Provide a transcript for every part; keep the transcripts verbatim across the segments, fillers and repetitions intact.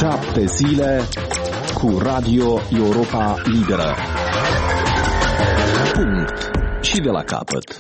Șapte zile cu Radio Europa Liberă. Punct. Și de la capăt.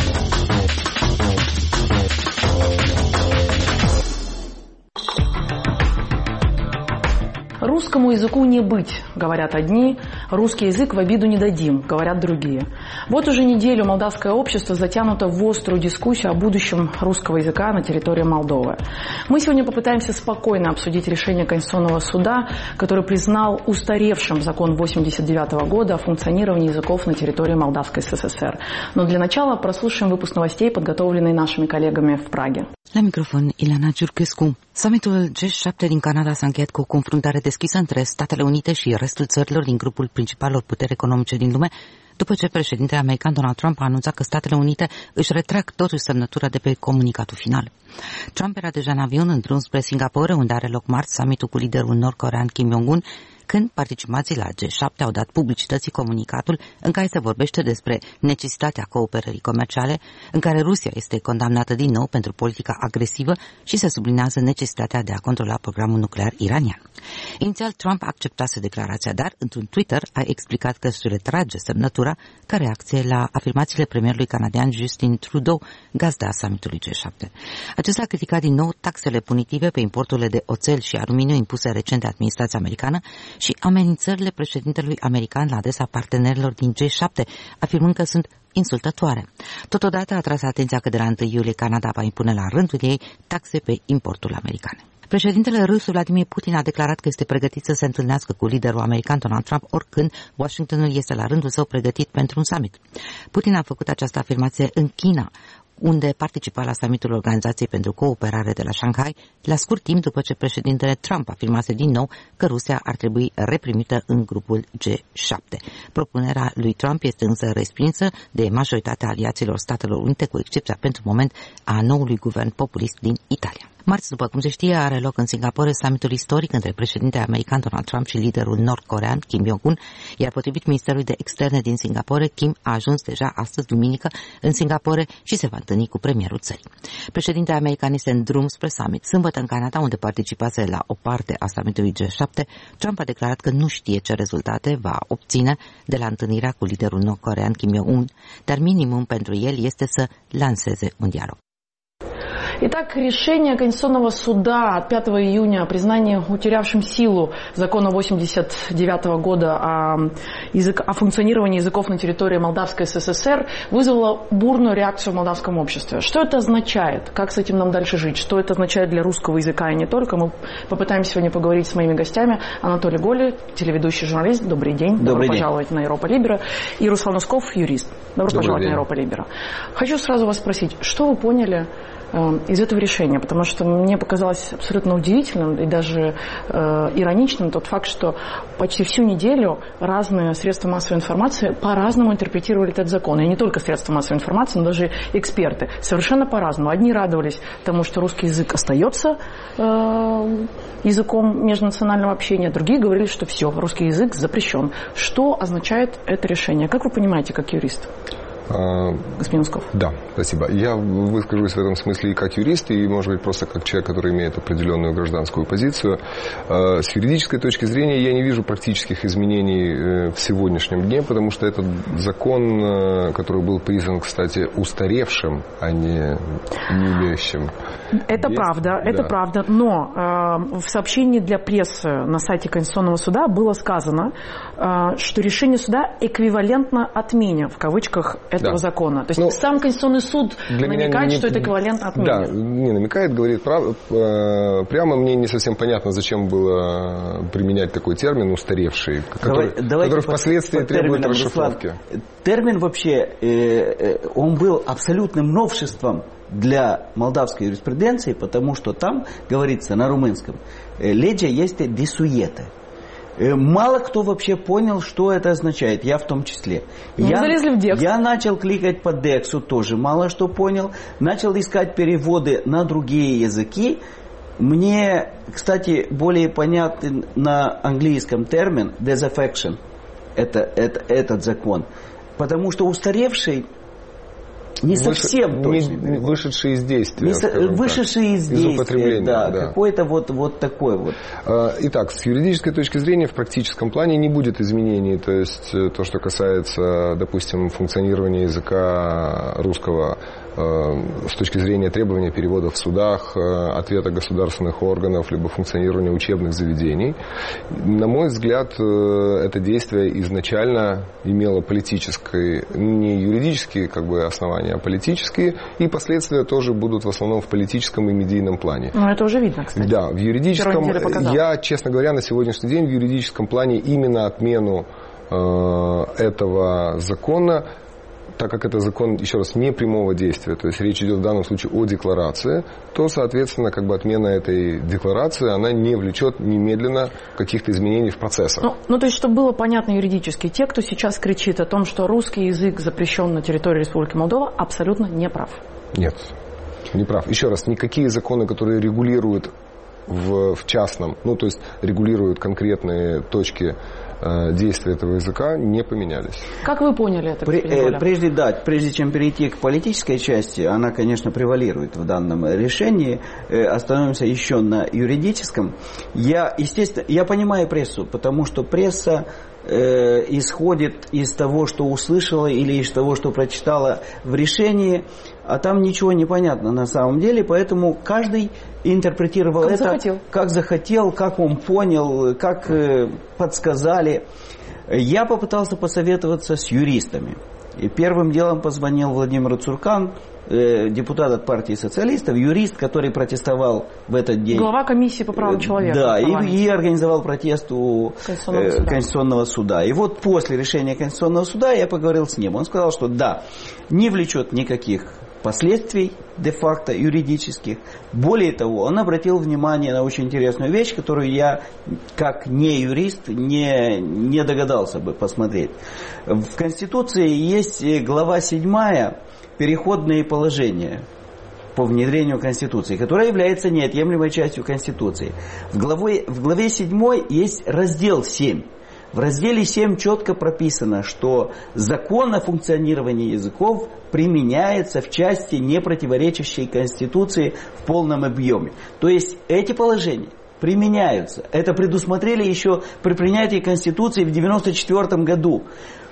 Русскому языку не быть, говорят одни, русский язык в обиду не дадим, говорят другие. Вот уже неделю молдавское общество затянуто в острую дискуссию о будущем русского языка на территории Молдовы. Мы сегодня попытаемся спокойно обсудить решение Конституционного суда, который признал устаревшим закон восемьдесят девятого года о функционировании языков на территории Молдавской ССР. Но для начала прослушаем выпуск новостей, подготовленный нашими коллегами в Праге. La microfon, Ileana Giurchescu. Summitul G șapte din Canada s-a încheiat cu o confruntare deschisă între Statele Unite și restul țărilor din grupul principalelor puteri economice din lume, după ce președintele american Donald Trump a anunțat că Statele Unite își retrag totuși semnătura de pe comunicatul final. Trump era deja în avion în drum spre Singapore, unde are loc marți summitul cu liderul nord-corean Kim Jong-un, când participanții la G șapte au dat publicității comunicatul în care se vorbește despre necesitatea cooperării comerciale, în care Rusia este condamnată din nou pentru politica agresivă și se sublinează necesitatea de a controla programul nuclear iranian. Inițial, Trump acceptase declarația, dar într-un Twitter a explicat că își retrage semnătura ca reacție la afirmațiile premierului canadian Justin Trudeau, gazda summitului G șapte. Acesta a criticat din nou taxele punitive pe importurile de oțel și aluminiu impuse recent de administrația americană și amenințările președintelui american la adresa partenerilor din G șapte, afirmând că sunt insultătoare. Totodată a atras atenția că de la întâi iulie Canada va impune la rândul ei taxe pe importul american. Președintele rus Vladimir Putin a declarat că este pregătit să se întâlnească cu liderul american Donald Trump oricând Washingtonul este la rândul său pregătit pentru un summit. Putin a făcut această afirmație în China, unde participa la summitul Organizației pentru Cooperare de la Shanghai, la scurt timp după ce președintele Trump afirmase din nou că Rusia ar trebui reprimită în grupul G șapte. Propunerea lui Trump este însă respinsă de majoritatea aliaților Statelor Unite, cu excepția pentru moment a noului guvern populist din Italia. Marți, după cum se știe, are loc în Singapore summitul istoric între președintele american Donald Trump și liderul nord-corean Kim Jong-un, iar potrivit Ministerului de Externe din Singapore, Kim a ajuns deja astăzi, duminică, în Singapore și se va întâlni cu premierul țării. Președintele american este în drum spre summit. Sâmbătă, în Canada, unde participase la o parte a summitului G șapte, Trump a declarat că nu știe ce rezultate va obține de la întâlnirea cu liderul nord-corean Kim Jong-un, dar minimum pentru el este să lanseze un dialog. Итак, решение Конституционного суда от пятого июня о признании утерявшим силу закона восемьдесят девятого года о, язык, о функционировании языков на территории Молдавской ССР вызвало бурную реакцию в молдавском обществе. Что это означает? Как с этим нам дальше жить? Что это означает для русского языка и не только? Мы попытаемся сегодня поговорить с моими гостями. Анатолий Голи, телеведущий журналист. Добрый день. Добрый Добро день. пожаловать на Европа Либера. И Руслан Усков, юрист. Добро Добрый пожаловать день. на Европа Либера. Хочу сразу вас спросить, что вы поняли из этого решения, потому что мне показалось абсолютно удивительным и даже э, ироничным тот факт, что почти всю неделю разные средства массовой информации по-разному интерпретировали этот закон. И не только средства массовой информации, но даже эксперты. Совершенно по-разному. Одни радовались тому, что русский язык остается э, языком межнационального общения, другие говорили, что все, русский язык запрещен. Что означает это решение? Как вы понимаете, как юрист? Господин Усков. Да, спасибо. Я выскажусь в этом смысле и как юрист, и, может быть, просто как человек, который имеет определенную гражданскую позицию. С юридической точки зрения я не вижу практических изменений в сегодняшнем дне, потому что этот закон, который был признан, кстати, устаревшим, а не неимеющим. Это есть, правда, да. это правда, но э, в сообщении для прессы на сайте Конституционного суда было сказано, э, что решение суда эквивалентно отмене, в кавычках, этого да. закона. То есть ну, сам Конституционный суд намекает, не, что это эквивалентно отмене. Да, не намекает, говорит прав, э, прямо. Мне не совсем понятно, зачем было применять такой термин устаревший, который, Давай, который впоследствии по, по требует расшифровки. Термин вообще, э, э, он был абсолютным новшеством для молдавской юриспруденции, потому что там говорится на румынском «legea este desuetă». Мало кто вообще понял, что это означает, я в том числе. Я, залезли в декс. Я начал кликать по дексу, тоже мало что понял. Начал искать переводы на другие языки. Мне, кстати, более понятен на английском термин disaffection, это, это, этот закон. Потому что устаревший не совсем Выше, точный не, вышедший из действия. Не, вышедший из, из действия, да, да. Какой-то вот, вот такой вот. Итак, с юридической точки зрения в практическом плане не будет изменений. То есть то, что касается, допустим, функционирования языка русского с точки зрения требования перевода в судах, ответа государственных органов, либо функционирования учебных заведений. На мой взгляд, это действие изначально имело политическое, не юридические как бы, основания, а политические, и последствия тоже будут в основном в политическом и медийном плане. Ну, это уже видно, кстати. Да, в юридическом, я, честно говоря, на сегодняшний день в юридическом плане именно отмену э, этого закона, так как это закон, еще раз, не прямого действия, то есть речь идет в данном случае о декларации, то, соответственно, как бы отмена этой декларации, она не влечет немедленно каких-то изменений в процессах. Ну, ну, то есть, чтобы было понятно юридически, те, кто сейчас кричит о том, что русский язык запрещен на территории Республики Молдова, абсолютно не прав. Нет, не прав. Еще раз, никакие законы, которые регулируют в, в частном, ну, то есть регулируют конкретные точки действия этого языка, не поменялись. Как вы поняли это? Прежде, да, прежде чем перейти к политической части, она, конечно, превалирует в данном решении. Остановимся еще на юридическом. Я, естественно, я понимаю прессу, потому что пресса э, исходит из того, что услышала или из того, что прочитала в решении, а там ничего не понятно на самом деле, поэтому каждый интерпретировал как это захотел. как захотел, как он понял, как э, подсказали. Я попытался посоветоваться с юристами. И первым делом позвонил Владимир Цуркан, э, депутат от партии социалистов, юрист, который протестовал в этот день. Глава комиссии по правам человека. Да, и, и организовал протест у Конституционного, э, суда. Конституционного суда. И вот после решения Конституционного суда я поговорил с ним. Он сказал, что да, не влечет никаких последствий де-факто юридических. Более того, он обратил внимание на очень интересную вещь, которую я, как не юрист, не, не догадался бы посмотреть. В Конституции есть глава седьмая «Переходные положения» по внедрению Конституции, которая является неотъемлемой частью Конституции. В главе, в главе седьмой есть раздел семь. В разделе семь четко прописано, что закон о функционировании языков применяется в части, не противоречащей Конституции в полном объеме. То есть эти положения применяются. Это предусмотрели еще при принятии Конституции в девяносто четвёртом году,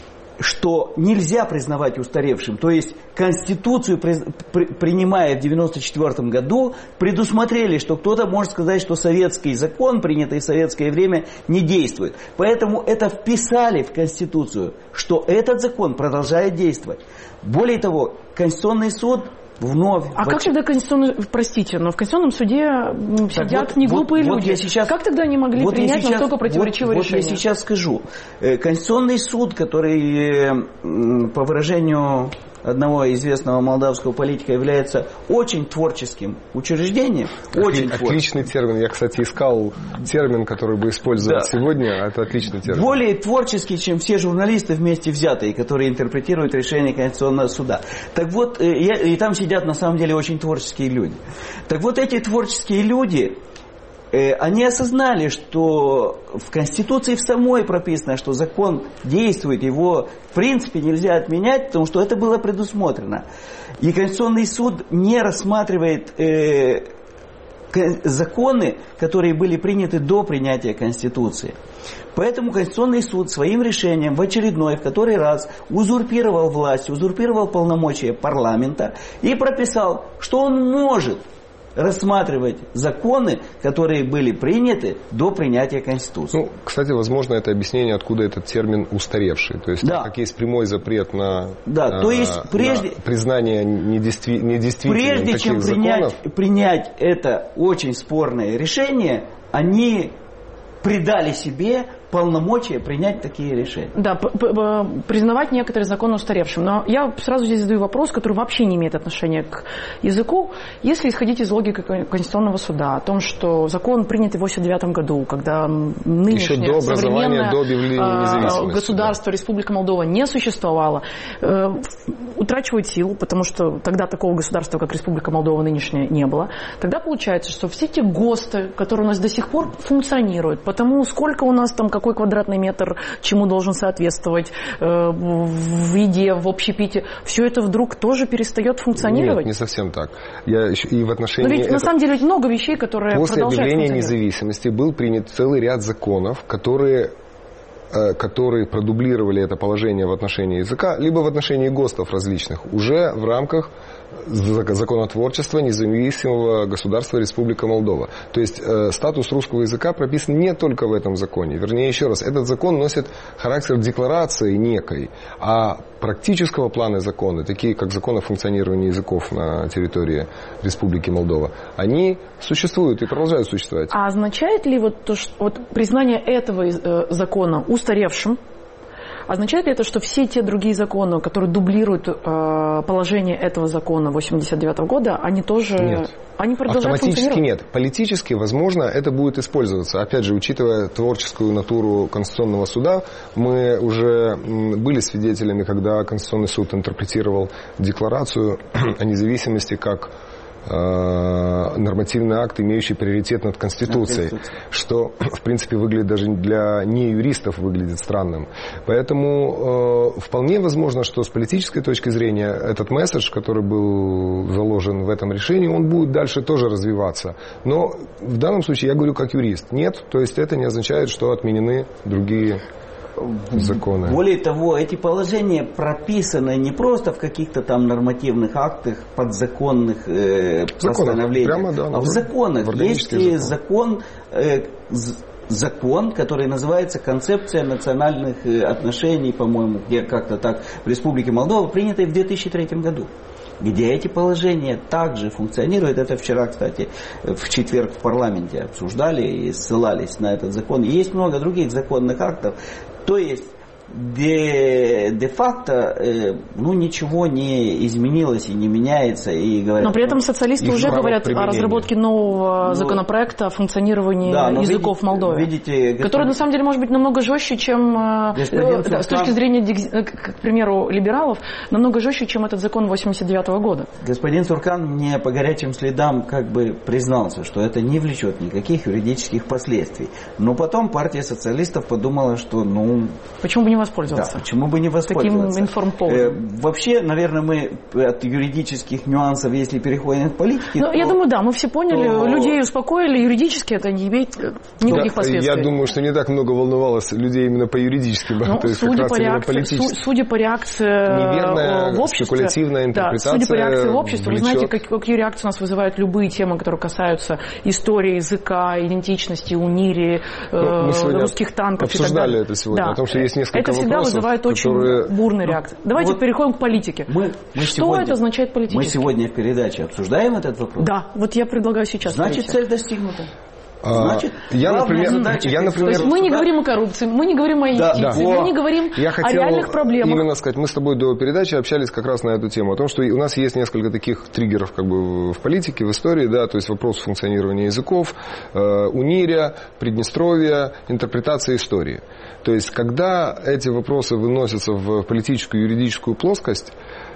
что нельзя признавать устаревшим. То есть Конституцию, при, при, принимая в девяносто четвёртом году, предусмотрели, что кто-то может сказать, что советский закон, принятый в советское время, не действует. Поэтому это вписали в Конституцию, что этот закон продолжает действовать. Более того, Конституционный суд вновь... А как тогда Конституционный... Простите, но в Конституционном суде сидят вот, не глупые вот, люди. Вот сейчас, как тогда они могли вот принять сейчас, настолько противоречивое вот, решение? Вот я сейчас скажу. Конституционный суд, который, по выражению одного известного молдавского политика, является очень творческим учреждением. Очень Отли, отличный термин. Я, кстати, искал термин, который бы использовать да. сегодня. Это отличный термин. Более творческий, чем все журналисты вместе взятые, которые интерпретируют решение Конституционного суда. Так вот, и, и там сидят на самом деле очень творческие люди. Так вот, эти творческие люди... Они осознали, что в Конституции в самой прописано, что закон действует, его в принципе нельзя отменять, потому что это было предусмотрено. И Конституционный суд не рассматривает э, законы, которые были приняты до принятия Конституции. Поэтому Конституционный суд своим решением в очередной, в который раз узурпировал власть, узурпировал полномочия парламента и прописал, что он может рассматривать законы, которые были приняты до принятия Конституции. Ну, кстати, возможно, это объяснение, откуда этот термин устаревший. То есть, да. так как есть прямой запрет на, да, то есть, прежде, на признание недействи, недействительным прежде таких чем законов. Принять, принять это очень спорное решение, они придали себе полномочия принять такие решения. Да, признавать некоторые законы устаревшим. Но я сразу здесь задаю вопрос, который вообще не имеет отношения к языку. Если исходить из логики Конституционного суда о том, что закон принят в восемьдесят девятом году, когда нынешнее современное до государство, Республика Молдова не существовало, э, утрачивает силу, потому что тогда такого государства, как Республика Молдова нынешняя, не было, тогда получается, что все те ГОСТы, которые у нас до сих пор функционируют, потому сколько у нас там какой квадратный метр чему должен соответствовать э, в еде, в общепите, все это вдруг тоже перестает функционировать? Нет, не совсем так. Я еще и в отношении... Но ведь это... на самом деле ведь много вещей, которые После продолжают объявления функционировать. независимости был принят целый ряд законов, которые... которые продублировали это положение в отношении языка, либо в отношении ГОСТов различных, уже в рамках законотворчества независимого государства Республика Молдова. То есть э, статус русского языка прописан не только в этом законе. Вернее, еще раз, этот закон носит характер декларации некой, а практического плана закона, такие как закон о функционировании языков на территории Республики Молдова, они существуют и продолжают существовать. А означает ли вот, то, что, вот признание этого э, закона устаревшим, означает ли это, что все те другие законы, которые дублируют э, положение этого закона восемьдесят девятого года, они тоже нет. Они продолжают Автоматически функционировать? нет. Политически, возможно, это будет использоваться. Опять же, учитывая творческую натуру Конституционного суда, мы уже были свидетелями, когда Конституционный суд интерпретировал декларацию о независимости как нормативный акт, имеющий приоритет над Конституцией, что, в принципе, выглядит даже для неюристов выглядит странным. Поэтому э, вполне возможно, что с политической точки зрения этот месседж, который был заложен в этом решении, он будет дальше тоже развиваться. Но в данном случае я говорю как юрист. Нет, то есть это не означает, что отменены другие законы. Более того, эти положения прописаны не просто в каких-то там нормативных актах, подзаконных э, постановлениях, прямо, да, а в законах. В Есть закон, э, закон, который называется «Концепция национальных отношений», по-моему, где как-то так в Республике Молдова, принятый в две тысячи третьем году, где эти положения также функционируют. Это вчера, кстати, в четверг в парламенте обсуждали и ссылались на этот закон. И есть много других законных актов. То есть де, де-факто э, ну, ничего не изменилось и не меняется. И говорят, но при этом социалисты уже говорят о разработке нового ну, законопроекта о функционировании да, языков видите, в Молдове. Видите, господин... Который, на самом деле, может быть намного жестче, чем, э, с точки зрения, к примеру, либералов, намного жестче, чем этот закон восемьдесят девятого года. Господин Цуркан мне по горячим следам как бы признался, что это не влечет никаких юридических последствий. Но потом партия социалистов подумала, что ну... Почему бы не воспользоваться? Да, почему бы не воспользоваться? Таким информповодом. Э, вообще, наверное, мы от юридических нюансов, если переходим к политике... Ну, то, я думаю, да, мы все поняли, то... людей успокоили, юридически это не имеет никаких да, последствий. Я думаю, что не так много волновалось людей именно по юридическим, ну, то есть судя, как по раз реакции, су, судя по реакции Неверная, в обществе... спекулятивная интерпретация. Да, судя по реакции в обществе, влечет... вы знаете, как, какие реакции у нас вызывают любые темы, которые касаются истории, языка, идентичности, унири, ну, э, русских танков и так далее. Обсуждали это сегодня, да. о том, что есть несколько это всегда вопросов, вызывает которые... очень бурные реакции. Давайте вот переходим к политике. Мы, мы что сегодня, это означает политически? Мы сегодня в передаче обсуждаем этот вопрос? Да, вот я предлагаю сейчас. Значит, перейти. цель достигнута. Значит, я, например, задача, я, например, то есть мы не говорим о коррупции, мы не говорим о юстиции, да. мы не говорим я о реальных проблемах. Именно сказать, мы с тобой до передачи общались как раз на эту тему, о том, что у нас есть несколько таких триггеров как бы в политике, в истории, да, то есть вопрос функционирования языков, э, унирия, Приднестровья, интерпретация истории. То есть, когда эти вопросы выносятся в политическую, юридическую плоскость,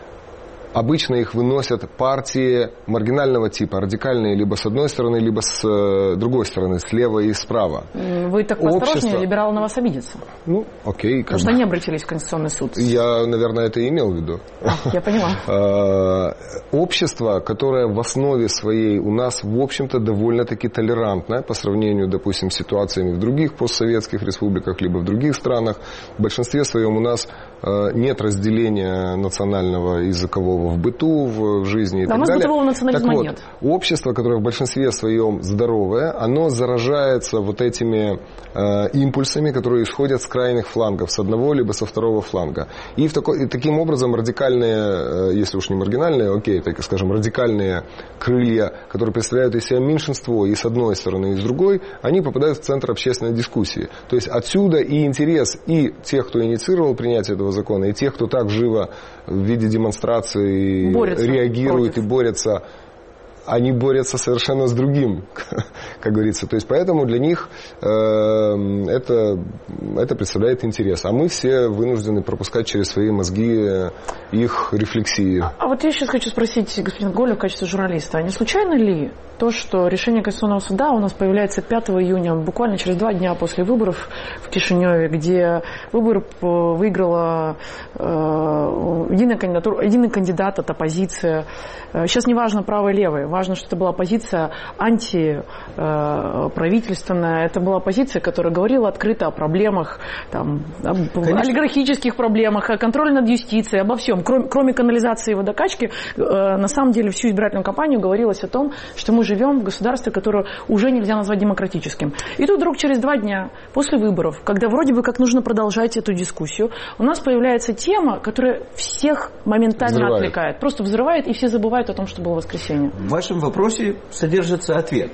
обычно их выносят партии маргинального типа, радикальные, либо с одной стороны, либо с другой стороны, слева и справа. Вы так поосторожнее, Общество... либералы на вас обидятся. Ну, окей. Потому что они обратились в Конституционный суд. Я, наверное, это и имел в виду. А, я поняла. Общество, которое в основе своей у нас, в общем-то, довольно-таки толерантное по сравнению, допустим, с ситуациями в других постсоветских республиках, либо в других странах. В большинстве своем у нас нет разделения национального и языкового в быту, в жизни и да, так далее. У нас бытового национализма так вот, нет. Общество, которое в большинстве своем здоровое, оно заражается вот этими э, импульсами, которые исходят с крайних флангов, с одного либо со второго фланга. И, в тако, и таким образом радикальные, э, если уж не маргинальные, окей, так скажем, радикальные крылья, которые представляют из себя меньшинство и с одной стороны, и с другой, они попадают в центр общественной дискуссии. То есть отсюда и интерес и тех, кто инициировал принятие этого закона, и тех, кто так живо в виде демонстрации борется реагирует против. И борется они борются совершенно с другим, как говорится. То есть, поэтому для них э, это, это представляет интерес. А мы все вынуждены пропускать через свои мозги их рефлексии. А, а вот я сейчас хочу спросить господина Гоголя в качестве журналиста. А не случайно ли то, что решение Конституционного суда у нас появляется пятого июня, буквально через два дня после выборов в Кишиневе, где выборы выиграла э, единая кандидатура, единый кандидат от оппозиции. Сейчас не важно правое и левое, важно, что это была позиция антиправительственная, это была позиция, которая говорила открыто о проблемах, там, об олигархических проблемах, о контроле над юстицией, обо всем. Кроме, кроме канализации и водокачки, на самом деле всю избирательную кампанию говорилось о том, что мы живем в государстве, которое уже нельзя назвать демократическим. И тут вдруг через два дня после выборов, когда вроде бы как нужно продолжать эту дискуссию, у нас появляется тема, которая всех моментально взрывает. отвлекает. Просто взрывает, и все забывают о том, что было воскресенье. В вашем вопросе содержится ответ.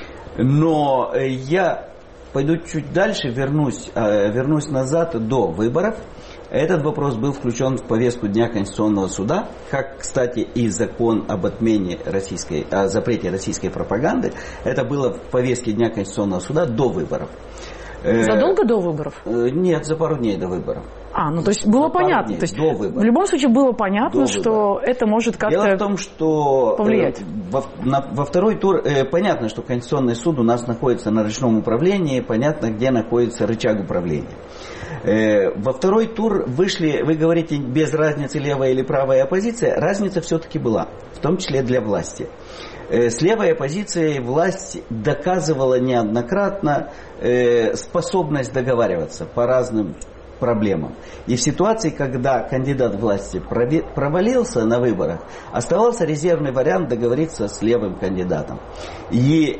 Но я пойду чуть дальше, вернусь, вернусь назад до выборов. Этот вопрос был включен в повестку дня Конституционного суда, как, кстати, и закон об отмене российской, о запрете российской пропаганды. Это было в повестке дня Конституционного суда до выборов. Задолго до выборов? Нет, за пару дней до выборов. А, ну то есть было понятно. То есть до выборов. В любом случае было понятно, что это может как-то Дело в том, что повлиять. Во, на, во второй тур э, понятно, что Конституционный суд у нас находится на ручном управлении, понятно, где находится рычаг управления. Э, во второй тур вышли, вы говорите, без разницы левая или правая оппозиция, разница все-таки была, в том числе для власти. С левой оппозицией власть доказывала неоднократно э, способность договариваться по разным проблемам. И в ситуации, когда кандидат власти провалился на выборах, оставался резервный вариант договориться с левым кандидатом. И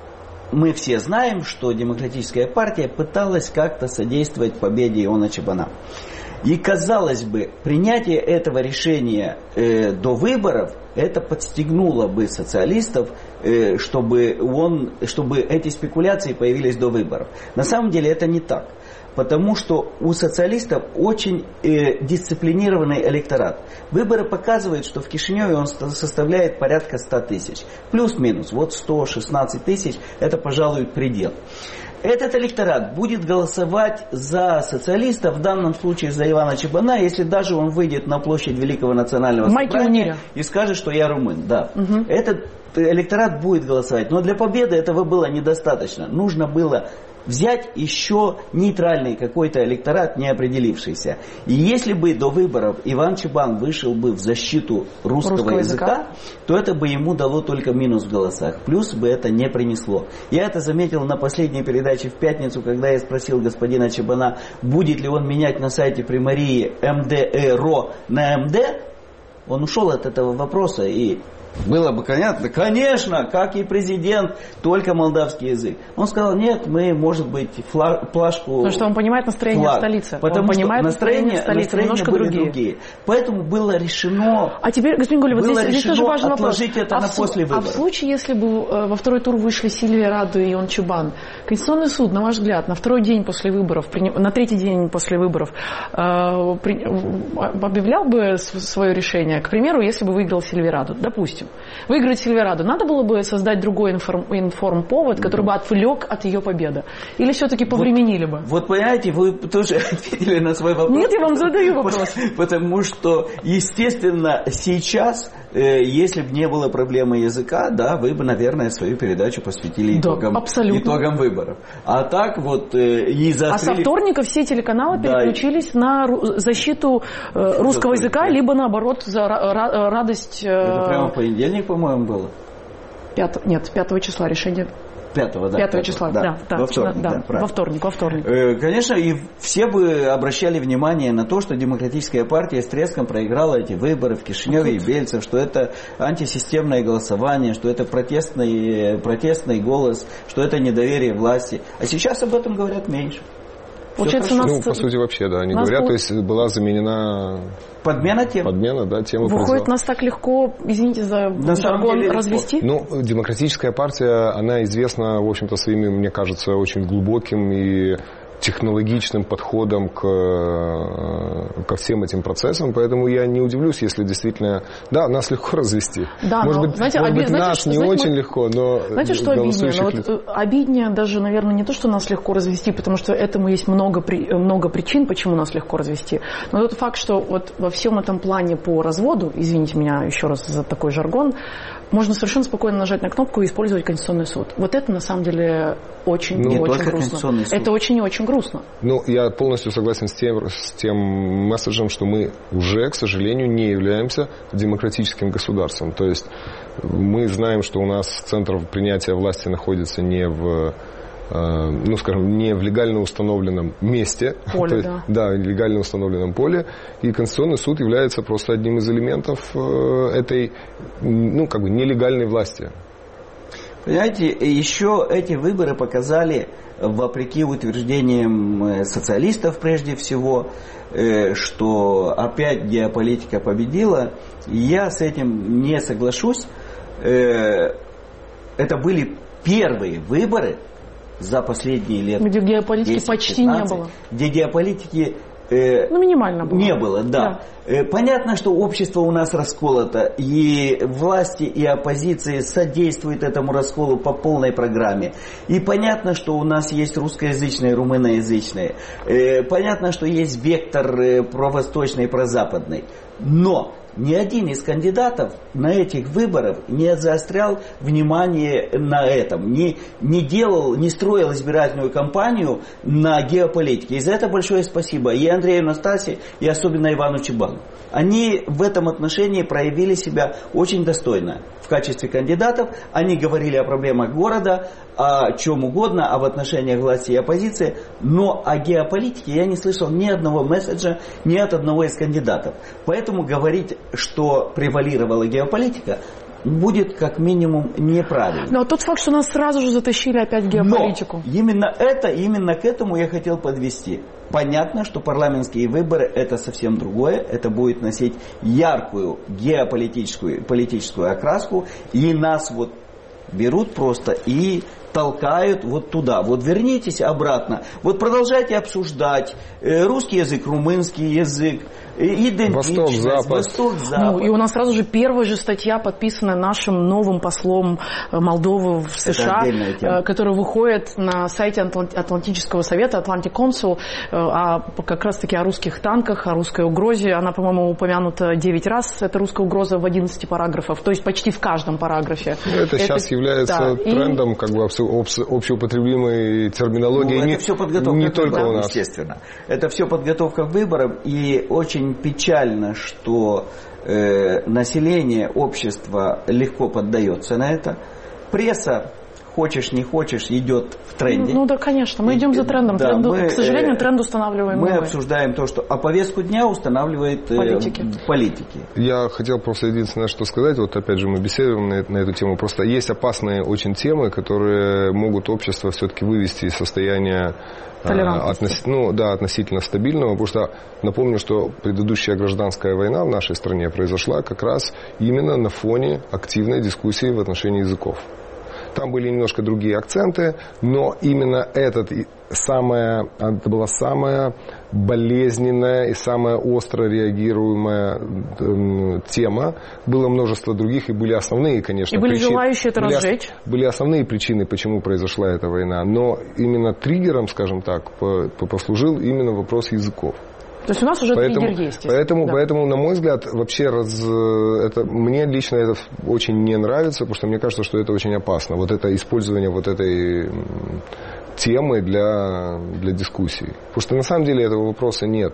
мы все знаем, что Демократическая партия пыталась как-то содействовать победе Иона Чебана. И, казалось бы, принятие этого решения э, до выборов, это подстегнуло бы социалистов, э, чтобы, он, чтобы эти спекуляции появились до выборов. На самом деле это не так. Потому что у социалистов очень э, дисциплинированный электорат. Выборы показывают, что в Кишиневе он составляет порядка ста тысяч. Плюс-минус. Вот сто шестнадцать тысяч, это, пожалуй, предел. Этот электорат будет голосовать за социалистов, в данном случае за Ивана Чебана, если даже он выйдет на площадь Великого национального собрания и скажет, что я румын. Да. Угу. Этот электорат будет голосовать. Но для победы этого было недостаточно. Нужно было взять еще нейтральный какой-то электорат, не определившийся. И если бы до выборов Иван Чебан вышел бы в защиту русского, русского языка, языка, то это бы ему дало только минус в голосах. Плюс бы это не принесло. Я это заметил на последней передаче в пятницу, когда я спросил господина Чебана, будет ли он менять на сайте Примарии МДЭРО на МД. Он ушел от этого вопроса и... Было бы понятно, конечно, как и президент, только молдавский язык. Он сказал, нет, мы, может быть, флаг, плашку... Потому что он понимает настроение флаг, в столице. Потому он что понимает настроение, настроение в столице, немножко были другие. другие. Поэтому было решено... А теперь, господин Гулев, вот здесь, здесь тоже важный вопрос. Это а, на в, после выборов. А в случае, если бы э, во второй тур вышли Сильвия Раду и Ион Чебан, Конституционный суд, на ваш взгляд, на второй день после выборов, при, на третий день после выборов, э, при, объявлял бы свое решение, к примеру, если бы выиграл Сильвия Раду, допустим. Выиграть Сильвия Раду, надо было бы создать другой информ, информповод, который бы отвлек от ее победы? Или все-таки повременили вот, бы? Вот понимаете, вы тоже ответили на свой вопрос. Нет, я вам задаю вопрос. Потому что, естественно, сейчас, э, если бы не было проблемы языка, да, вы бы, наверное, свою передачу посвятили да, итогам, итогам выборов. А так вот э, и заострили... А со вторника все телеканалы да, переключились и... на защиту э, русского языка, либо наоборот за ра- радость... Э... Это прямо в понедельник, по-моему, было. Пятого, нет, пятого числа решение. Пятого, да. Пятого числа, да. да, да во вторник, да, да, во вторник, во вторник. Э, конечно, и все бы обращали внимание на то, что Демократическая партия с треском проиграла эти выборы в Кишиневе и Бельце, что это антисистемное голосование, что это протестный, протестный голос, что это недоверие власти. А сейчас об этом говорят меньше. Получается, нас... Ну, по сути, вообще, да, они говорят, был... то есть была заменена... Подмена тем. Подмена, да, тема. Выходит, нас так легко, извините за жаргон, развести? Ну, Демократическая партия, она известна, в общем-то, своими, мне кажется, очень глубоким и технологичным подходом к, ко всем этим процессам, поэтому я не удивлюсь, если действительно, да, нас легко развести. Да, может но, быть, знаете, может оби... быть знаете, нас что, не знаете, очень мы... легко, но знаете, что обиднее? Ну, вот, обиднее даже, наверное, не то, что нас легко развести, потому что этому есть много, при... много причин, почему нас легко развести, но тот факт, что вот во всем этом плане по разводу, извините меня еще раз за такой жаргон, можно совершенно спокойно нажать на кнопку и использовать Конституционный суд. Вот это, на самом деле, очень ну, и очень только грустно. Это очень и очень грустно. Ну, я полностью согласен с тем, с тем месседжем, что мы уже, к сожалению, не являемся демократическим государством. То есть мы знаем, что у нас центр принятия власти находится не в... ну, скажем, не в легально установленном месте, поле, то есть, да. да, легально установленном поле, и Конституционный суд является просто одним из элементов этой, ну, как бы, нелегальной власти. Понимаете, еще эти выборы показали, вопреки утверждениям социалистов прежде всего, что опять геополитика победила. Я с этим не соглашусь. Это были первые выборы за последние лет где геополитики почти не было. Где геополитики э, ну, минимально было. Не было, да. да. Э, понятно, что общество у нас расколото, и власти, и оппозиции содействуют этому расколу по полной программе. И понятно, что у нас есть русскоязычные, румыноязычные. Э, понятно, что есть вектор э, провосточный, прозападный. Но ни один из кандидатов на этих выборах не заострял внимание на этом, не, не делал, не строил избирательную кампанию на геополитике. И за это большое спасибо и Андрею Настасе, и особенно Ивану Чебану. Они в этом отношении проявили себя очень достойно. В качестве кандидатов они говорили о проблемах города, о чем угодно, а в отношениях власти и оппозиции, но о геополитике я не слышал ни одного месседжа, ни от одного из кандидатов. Поэтому говорить, что превалировала геополитика, будет как минимум неправильно. Но тот факт, что нас сразу же затащили опять в геополитику. Но именно это, именно к этому я хотел подвести. Понятно, что парламентские выборы это совсем другое. Это будет носить яркую геополитическую политическую окраску. И нас вот берут просто и толкают вот туда. Вот вернитесь обратно. Вот продолжайте обсуждать э, русский язык, румынский язык, идентичность, Восток, Запад. Восток, Запад. Ну, и у нас сразу же первая же статья, подписанная нашим новым послом Молдовы в США, которая выходит на сайте Атлантического совета, Atlantic Council, а как раз-таки о русских танках, о русской угрозе. Она, по-моему, упомянута девять раз, эта русская угроза, в одиннадцати параграфах, то есть почти в каждом параграфе. Ну, это, это сейчас является да, трендом, и... как бы общеупотребимой терминологии. Ну, не, это все подготовка не к только выборам, у нас. Естественно. Это все подготовка к выборам, и очень печально, что э, население, общество легко поддается на это. Пресса, хочешь не хочешь, идет в тренде. Ну, ну да, конечно, мы идем за трендом. Да, Тренду, мы, к сожалению, э, тренд устанавливаем мы. Мы мы. обсуждаем то, что... А повестку дня устанавливает э, политики. политики. Я хотел просто единственное, что сказать. Вот опять же мы беседуем на, на эту тему. Просто есть опасные очень темы, которые могут общество все-таки вывести из состояния Относ... Ну, да, относительно стабильного, потому что напомню, что предыдущая гражданская война в нашей стране произошла как раз именно на фоне активной дискуссии в отношении языков. Там были немножко другие акценты, но именно этот самая, это была самая болезненная и самая остро реагируемая э, тема. Было множество других, и были основные, конечно, и были причины. желающие это были, разжечь. Были основные причины, почему произошла эта война. Но именно триггером, скажем так, по, по, послужил именно вопрос языков. То есть у нас уже поэтому, триггер есть. Поэтому, да. поэтому, на мой взгляд, вообще раз, это, мне лично это очень не нравится, потому что мне кажется, что это очень опасно. Вот это использование вот этой темы для, для дискуссий. Потому что на самом деле этого вопроса нет.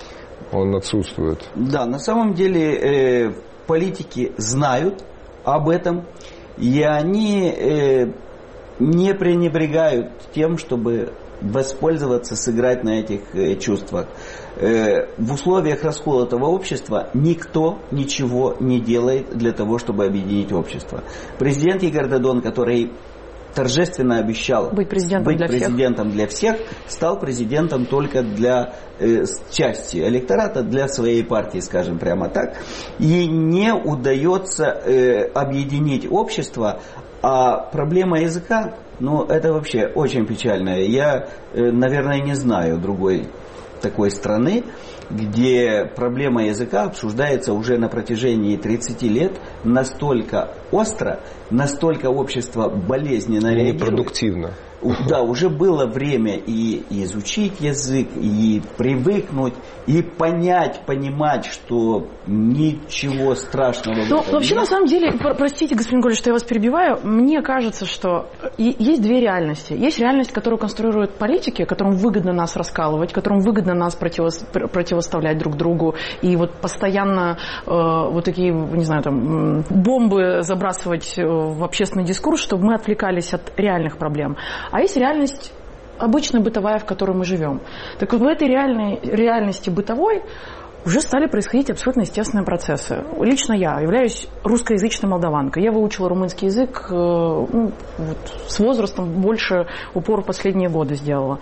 Он отсутствует. Да, на самом деле э, политики знают об этом, и они э, не пренебрегают тем, чтобы воспользоваться, сыграть на этих э, чувствах. Э, в условиях расколотого общества никто ничего не делает для того, чтобы объединить общество. Президент Игорь Додон, который торжественно обещал быть президентом, быть для, президентом всех. для всех, стал президентом только для э, части электората, для своей партии, скажем прямо так. И не удается э, объединить общество, А проблема языка, ну, это вообще очень печально. Я, наверное, не знаю другой такой страны, где проблема языка обсуждается уже на протяжении тридцати лет настолько остро, настолько общество болезненно реагирует. Непродуктивно. Да, уже было время и, и изучить язык, и привыкнуть, и понять, понимать, что ничего страшного. Ну, вообще, на самом деле, простите, господин Голя, что я вас перебиваю, мне кажется, что есть две реальности. Есть реальность, которую конструируют политики, которым выгодно нас раскалывать, которым выгодно нас противо, противоставлять друг другу, и вот постоянно э, вот такие, не знаю, там, бомбы забрасывать в общественный дискурс, чтобы мы отвлекались от реальных проблем. А есть реальность обычная бытовая, в которой мы живем. Так вот в этой реальной, реальности бытовой уже стали происходить абсолютно естественные процессы. Лично я являюсь русскоязычной молдаванкой. Я выучила румынский язык ну, вот, с возрастом, больше упор в последние годы сделала.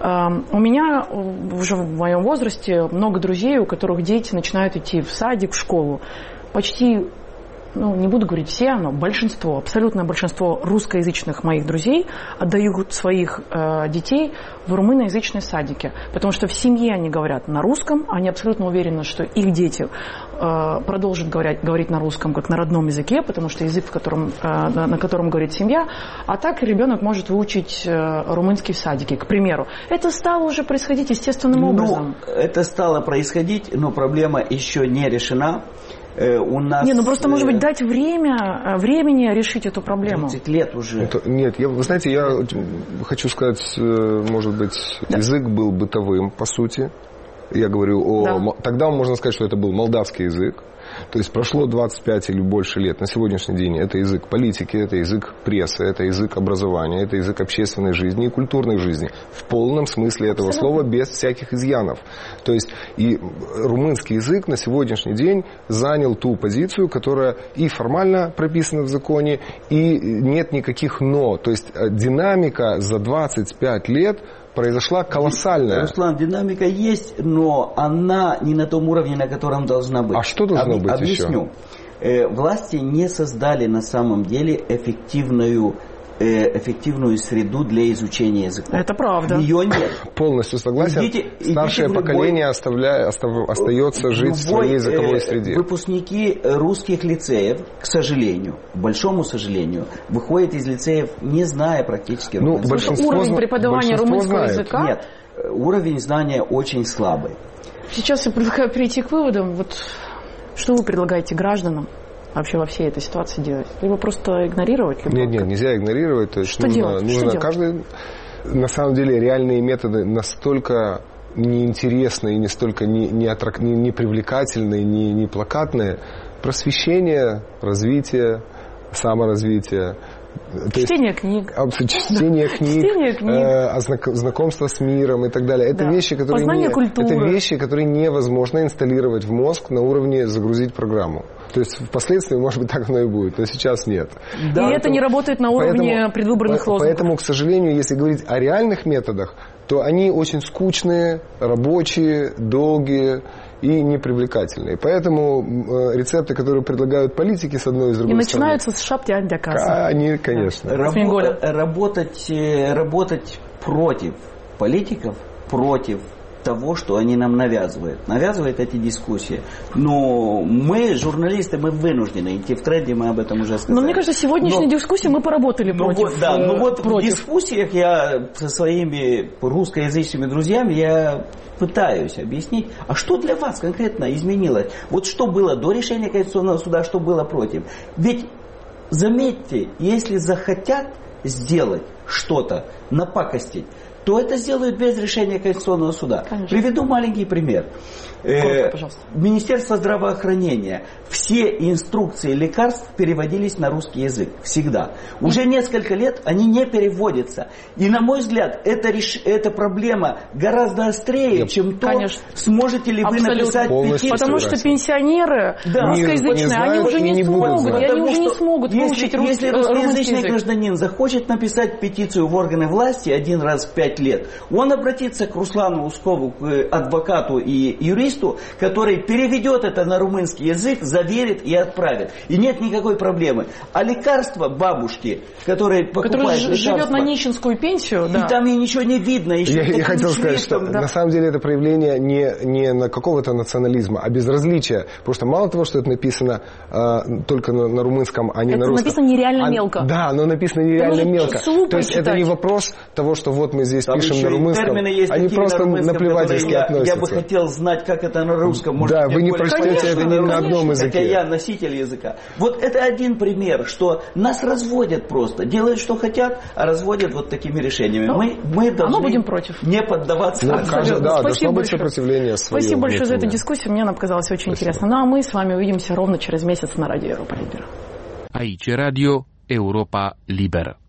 У меня уже в моем возрасте много друзей, у которых дети начинают идти в садик, в школу. Почти... ну, не буду говорить все, но большинство, абсолютное большинство русскоязычных моих друзей отдают своих э, детей в румыноязычные садики. Потому что в семье они говорят на русском, они абсолютно уверены, что их дети э, продолжат говорить, говорить на русском, как на родном языке, потому что язык, в котором, э, на котором говорит семья. А так ребенок может выучить э, румынский в садике, к примеру. Это стало уже происходить естественным образом. Ну, это стало происходить, но проблема еще не решена. У нас... Не, ну просто, может быть, дать время, времени решить эту проблему. тридцать лет уже. Это, нет, я, вы знаете, я хочу сказать, может быть, да. язык был бытовым, по сути. Я говорю о... Да. Тогда можно сказать, что это был молдавский язык. То есть прошло двадцать пять или больше лет. На сегодняшний день это язык политики, это язык прессы, это язык образования, это язык общественной жизни и культурной жизни. В полном смысле этого слова, без всяких изъянов. То есть и румынский язык на сегодняшний день занял ту позицию, которая и формально прописана в законе, и нет никаких «но». То есть динамика за двадцать пять лет произошла колоссальная. Руслан, динамика есть, но она не на том уровне, на котором должна быть. А что должно Об, быть объясню. еще? Э, власти не создали на самом деле эффективную, э, эффективную среду для изучения языка. Это правда. Ее нет. Полностью согласен. Идите, Старшее идите поколение любой, оставляя, остав, остается жить в своей языковой среде. Выпускники русских лицеев, к сожалению, к большому сожалению, выходят из лицеев, не зная практически ну, большинство, уровень преподавания румынского знает. языка. Нет, уровень знания очень слабый. Сейчас я предлагаю перейти к выводам. Вот что вы предлагаете гражданам вообще во всей этой ситуации делать? Либо просто игнорировать? Либо... Нет, нет, нельзя игнорировать. То есть что нужно, делать? нужно что делать? Каждый... На самом деле реальные методы настолько неинтересные и не столько не, не, аттрак... не, не привлекательные, не, не плакатные. Просвещение, развитие, саморазвитие. Чтение книг. Чтение книг, Чтение книг. Э, знакомство с миром и так далее. Это, да. вещи, которые Познание не, культуры. это вещи, которые невозможно инсталлировать в мозг на уровне загрузить программу. То есть впоследствии, может быть, так оно и будет, но сейчас нет. Да, и поэтому, это не работает на уровне поэтому, предвыборных по, лозунгов. Поэтому, к сожалению, если говорить о реальных методах, то они очень скучные, рабочие, долгие и непривлекательные. Поэтому э, рецепты, которые предлагают политики с одной и с другой и стороны... И начинаются с шапки антиакаса. Они, конечно. Да. Рабо- работать, работать против политиков, против того, что они нам навязывают. Навязывают эти дискуссии. Но мы, журналисты, мы вынуждены идти в тренде, мы об этом уже сказали. Но мне кажется, сегодняшней дискуссии мы поработали но против. Вот, да, но вот против. в дискуссиях я со своими русскоязычными друзьями я пытаюсь объяснить, а что для вас конкретно изменилось? Вот что было до решения Конституционного суда, что было против? Ведь, заметьте, если захотят сделать что-то, напакостить, то это сделают без решения Конституционного суда. Конечно. Приведу маленький пример. Коротко, пожалуйста. Министерство здравоохранения. Все инструкции лекарств переводились на русский язык. Всегда. Уже несколько лет они не переводятся. И, на мой взгляд, эта, реш... эта проблема гораздо острее, Нет. чем то, Конечно. сможете ли вы Абсолютно. написать петицию. Потому что пенсионеры да. русскоязычные, они уже не, не смогут. И они уже не смогут если, выучить русский, если русскоязычный гражданин захочет написать петицию в органы власти один раз в пять пять лет, он обратится к Руслану Ускову, к адвокату и юристу, который переведет это на румынский язык, заверит и отправит. И нет никакой проблемы. А лекарства бабушки, которые покупают лекарства, живет на нищенскую пенсию, да. И там ей ничего не видно. Еще я я хотел сказать, что да. на самом деле это проявление не, не на какого-то национализма, а безразличия. Потому что мало того, что это написано э, только на, на румынском, а не это на русском. написано нереально а, мелко. Да, но написано нереально мелко. То есть читать. Это не вопрос того, что вот мы здесь там пишем на румынском, они просто на наплевательски я, относятся. Я бы хотел знать, как это на русском. Может, да, вы не прочтете это ни на одном языке. Хотя я носитель языка. Вот это один пример, что нас разводят просто. Делают, что хотят, а разводят вот такими решениями. Ну, мы, мы должны будем против. не поддаваться. Ну, кажется, да, Спасибо быть сопротивление свое. Спасибо большое за эту дискуссию. Мне она показалась очень Спасибо. интересной. Ну а мы с вами увидимся ровно через месяц на радио Европа Либера. Aici Radio Europa Liberă.